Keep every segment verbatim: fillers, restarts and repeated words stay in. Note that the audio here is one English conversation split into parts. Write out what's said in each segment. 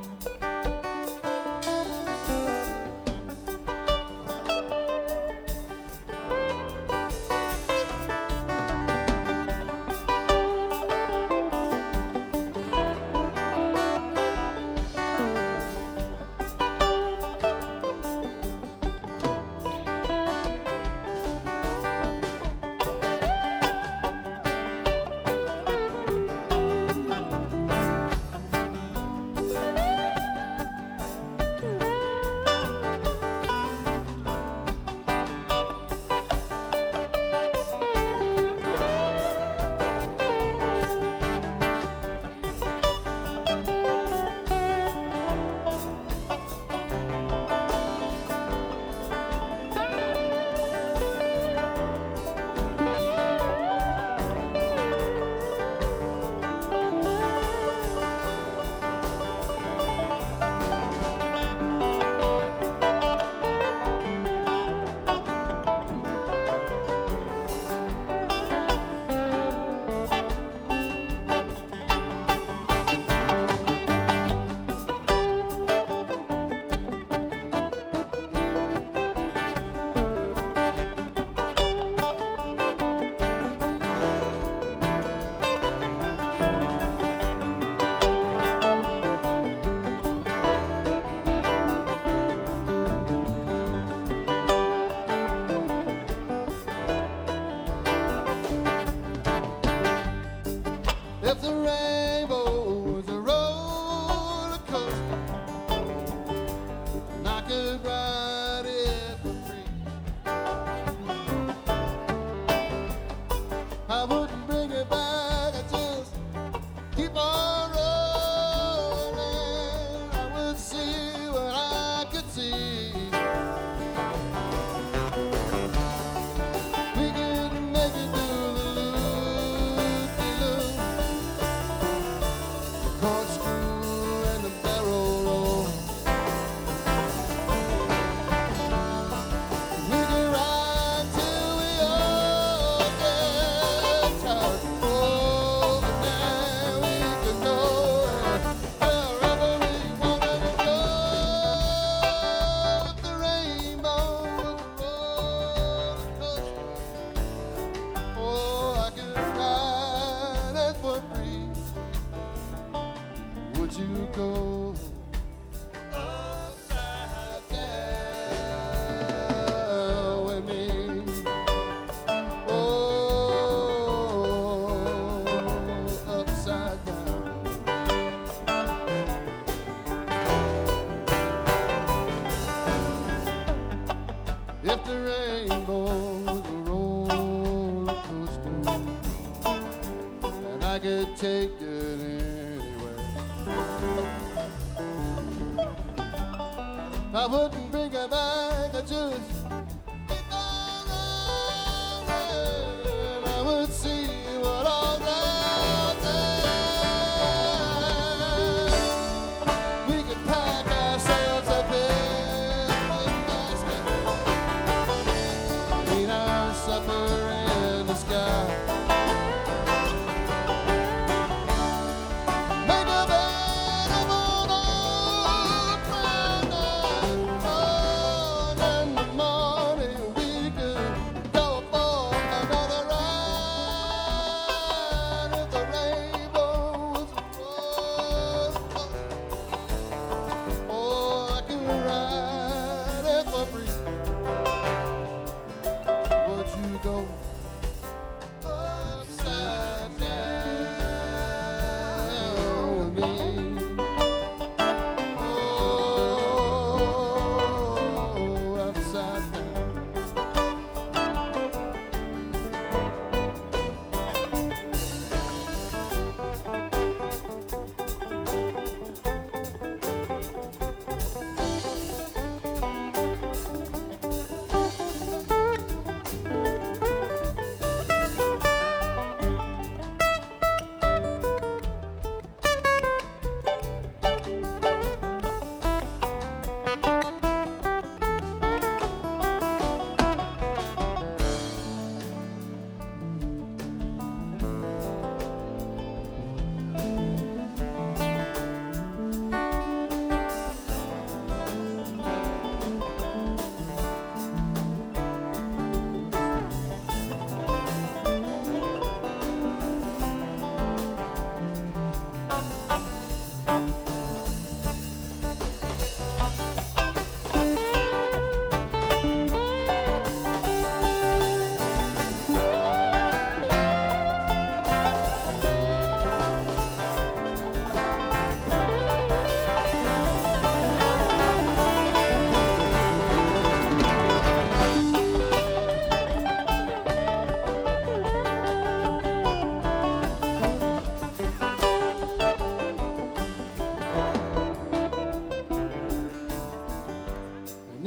If the rainbow was a roller coaster, and I could ride it for free, I wouldn't bring it back, I'd just keep on rolling. I would see what I could see. We could make it through the loop-de-loop, corkscrew and the barrel roll. We could ride till we all get tired. Oh, and then we could go wherever we wanted to go. If the rainbow was a roller coaster, oh, I could ride it for free. Would you go upside down with me? Oh, upside down. If the rainbow was a roller coaster, and I could take it anywhere, I wouldn't bring it back, I just keep on rolling. I would see what all that there. We could pack ourselves up in a basket, eat our supper in the sky, make a bed of old oak brown and in the morning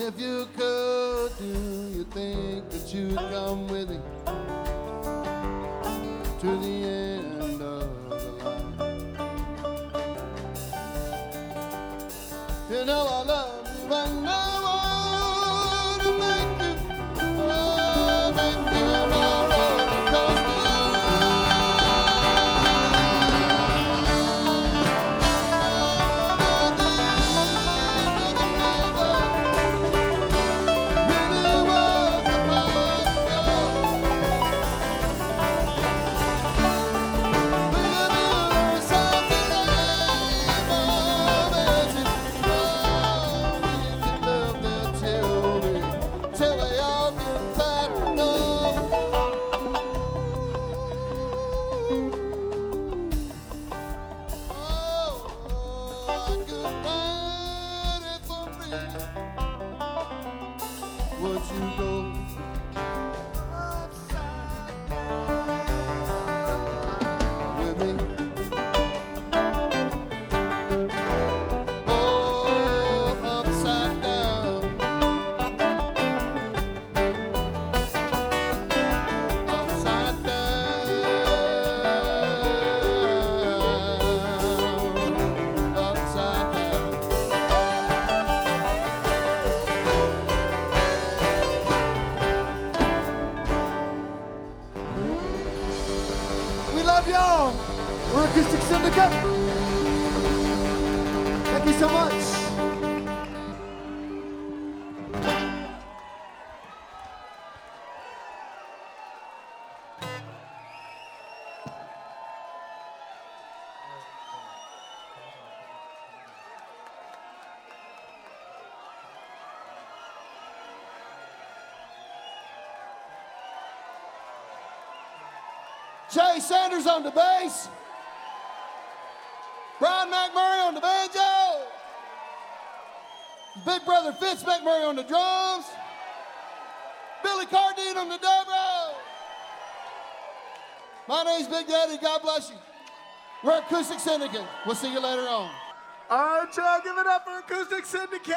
if you could, do you think that you'd come with me to the end of the line? You know I love you and I want to make you, oh, make you a roller coaster. Would you go upside with me? Oh, upside down, upside down, upside down. We love y'all. We're Acoustic Syndicate. Thank you so much. Jay Sanders on the bass. Brian McMurray on the banjo. Big brother Fitz McMurray on the drums. Billy Cardine on the dobro. My name's Big Daddy. God bless you. We're Acoustic Syndicate. We'll see you later on. All right, y'all, give it up for Acoustic Syndicate!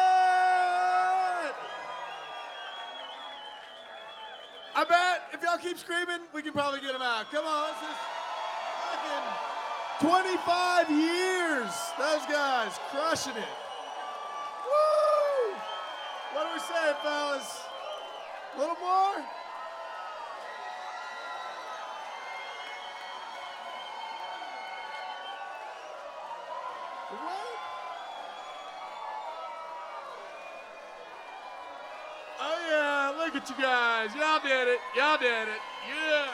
I bet if y'all keep screaming, we can probably get them out. Come on, this is fucking twenty-five years. Those guys crushing it. Woo! What do we say, fellas? A little more? What? Oh yeah, look at you guys. Y'all did it. Y'all did it. Yeah.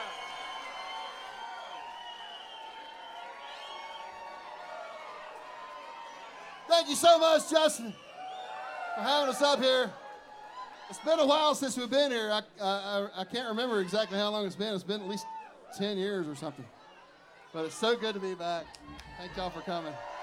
Thank you so much, Justin, for having us up here. It's been a while since we've been here. I, I, I can't remember exactly how long it's been. It's been at least ten years or something. But it's so good to be back. Thank y'all for coming.